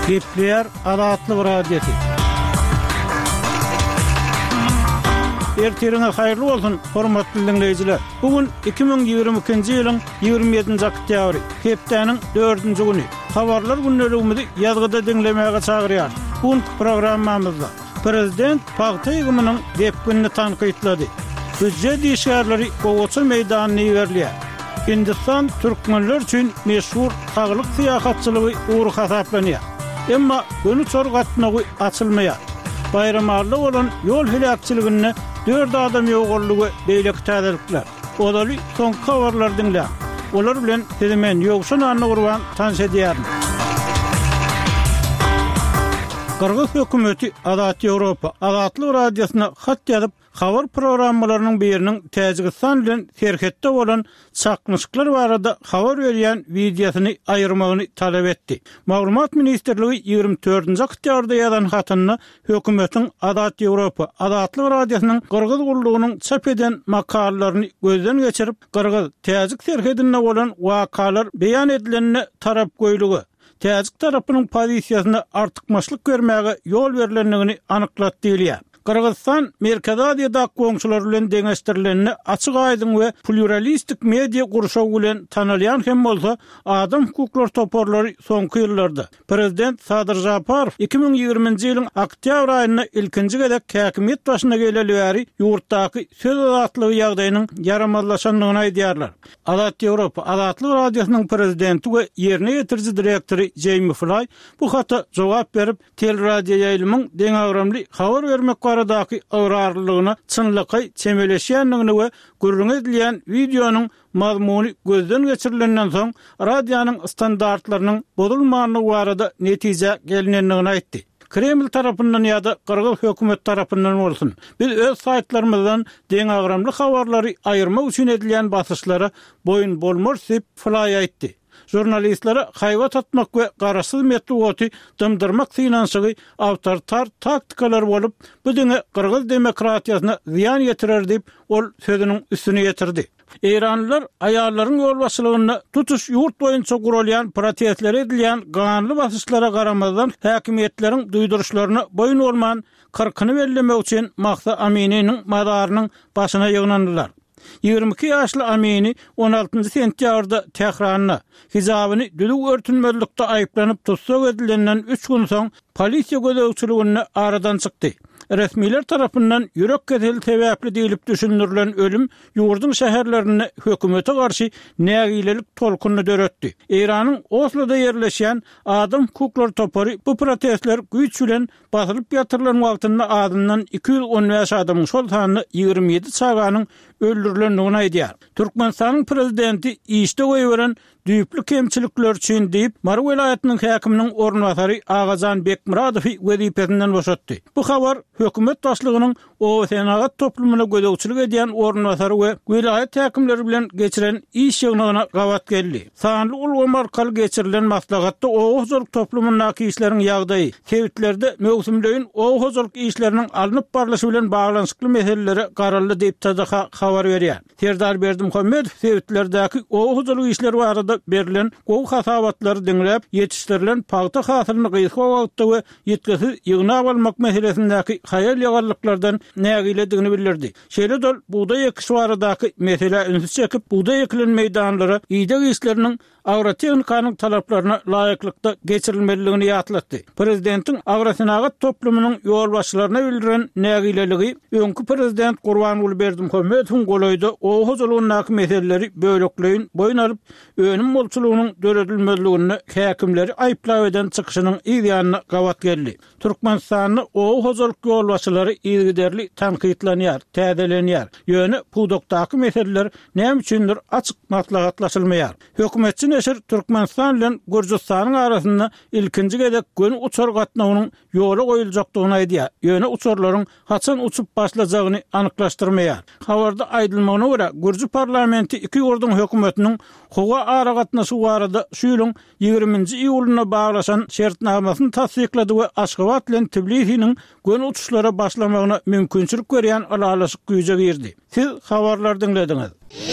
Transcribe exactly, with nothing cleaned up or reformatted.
Gepler Adatlyk radiosu. Ertirine hayırlı olsun, hormatly dinleyijiler. Bugün iki bin ýigirme ikinji ýylyň ýigirme ýedinji oktýabry, hepdeniň dördünji güni. Habarlar günneligimizi ýazgyda dinlemäge çagyrýar. Bu programmamyzda Prezident paýta ýygymynyň geplerini tanqytlady. Büdje dişärleri Gowaçy meýdanyna ýerilýär. Hindistan türkmenler üçin meşhur taglyk syýahatçylygy uğur hasaplanýar. Emma gönü çorgatmagy açylmaýar. Bayramarly bolan ýol helakçylygyny dört adam ýoğurlugy beýlek täzelikler. Olary soňky habarlar dinlä. Olar bilen hemen ýogşun anny gurban tanşa diýärim. Kırgız hökümeti Adat Ýewropa Adatlyk radiosyna hat ýazyp habar programmalarynyň biriniň Täjikistan bilen serhetde bolan çakmyşyklar barada habar berýän videosyny aýyrmagyny talap etdi. Maglumat ministrligi ýigirme dördünji oktýabrda ýazan hatyny hökümetiň Adat Ýewropa Adatlyk radiosynyň Kırgız gullugynyň çap eden makalalaryny gözden geçirip Kırgız Täjik serhedinde bolan wakalar beýan edilenine tarap goýlugy, Täjik tarapynyň pozisiýasyna artykmaçlyk görmäge ýol berilendigini anyklatdy diýilýär. Kırgızstan Merkez Asyýada goňşular bilen deňeşdirilenini açyk aýdym we pluralistik media gurşaw bilen tanylýan hem bolsa adam hukuklar toporlary soňky ýyllarda Prezident Sadyr Japarow iki bin ýigirmenji ýylyň oktýabr aýyna ilkinji gezek häkimet başyna geleli bäri ýurtdaky söz azatlygy ýagdaýynyň yaramazlaşanlygyny aýdýarlar. Adat Ýewropa Adatlyk radiosynyň prezidenti we ýerine ýetirji direktori Jamie Fly bu hata jogap berip teleradio ýaýlymyň deňagramly habar bermek baradaky awrarlygyna çynlyky çemeleşýänligini we gürrüň edilýän videonyň mazmuny gözden geçirilenden soň radionyň standartlarynyň bozulmagyny barada netije gelinenligini aýtdy. Kreml tarapyndan ýa-da Kırgız hökümet tarapyndan bolsun, biz öz saýtlarymyzdan deňagramly habarlary aýyrmak üçin edilýän basyşlara boyun bolmaz diýip Fly aýtdy. Jurnalistlere hayvat atmak ve garaşsyz metodi dımdırmak finansygy awtoritar taktikalar bolup, bu diňe Kırgız demokratiýasyna ziyan ýetirer diýip ol sözüniň üstüne ýetirdi. Eýranlylar aýallaryň ýol başçylygyna tutuş ýurt boýunça gurulýan protestler edilýän ganly basyşlara garamazdan häkimetleriň duýduruşlaryna boyun bolman kırkyny bellemek üçin Mahsa Amini'niň madarynyň başyna ýygnandylar. ýigirme iki ýaşly Amini on altynjy sentýabrda Tehranyna hijabyny düdük örtünmezlikde aýyplanyp tutsak edilenden üç gün soň polisiýa gözegçiligine aradan çykdy. Resmiler tarapyndan ýürek keseli sebäpli diýilip düşündirilen ölüm ýurdun şäherlerini hökümete garşy nägilelik tolkuny döretdi. Eýranyň Oslo'da ýerleşýän adam hukuklar topory bu protestler güýç bilen basylyp ýatyrylan wagtynda adından iki yüz on beş adamyň şol sanyny ýigirme ýedi çaganyň öldürilendigini aýdýar. Türkmenistanyň prezidenti işde goýberen düýpli kemçilikler üçin diýip Mar welaýatynyň häkiminiň ornwasary Agazan Bekmuradowy wezipesinden boşatdy. Bu habar hökümet başlygynyň o senagat toplumuna gözegçilik edýän ornwasary we welaýat häkimleri bilen geçiren iş ýygnagyna gawat geldi. Sanly ulga markal geçirilen maslahatda o huzurluk toplumundaky işleriň ýagdaýy, sewitlerde mewsumlaýyn o huzurluk işleriniň alınıp barlaşy bilen baglanyşykly meseleleri garaldy diýip taýda habar berýär. Serdar Berdimuhammedow sewitlerdäki o huzurluk işleri barada berilen gowy hasabatlary dinläp ýetişdirilen paýta hasylyny gysga wagtda we ýetkisi ýygnap almak meselesindäki hayal ýagarlyklardan nägiledigini bildirdi. Şeýle buğday ekişi baradaky mesele ünsüz çekip buğday ekilen meýdanlara ýydak işleriniň agrotexnikanyň talaplaryna laýyklykda geçirilmeliligini ýatlatdy. Prezidentiň agrosenagat toplumynyň ýol başçylaryna bildiren nägileligi öňkü prezident Gurbanuly Berdimuhammedowyň golaýda o huzurlugynaky meseleleri bölekleýin boyun alyp önüm bolçulugynyň döredilmezligini häkimleri aýplap eden çykyşynyň ýa-da gawat geldi. Türkmenistanyň o huzurluk ýol başçylary ýygyderli tanqytlanýar, täzelenýär. Ýöne pudokdaky meseleler näme üçindir açyk maslahatlaşylmaýar. Hökümetçi neşir Türkmenistan bilen Gürjistanyň arasynda ilkinji gezek gün uçar gatnawynyň ýoly goýuljakdygyny aýdýar. Ýöne uçarlaryň haçan uçup başlajagyny anyklaşdyrmaýar. Habarda aýdylmagyna görä Gürji parlamenti iki ýurdun hökümetiniň howa ara gatnaşy barada şu ýylyň ýigirmenji iýulyna baglaşan şertnamasyny tasdiklady we Aşgabat bilen Tbilisiň gün uçuşlara başlamagyna mümkinçilik berýän alalaşyk güýje girdi. Siz habarlar dinlediňiz.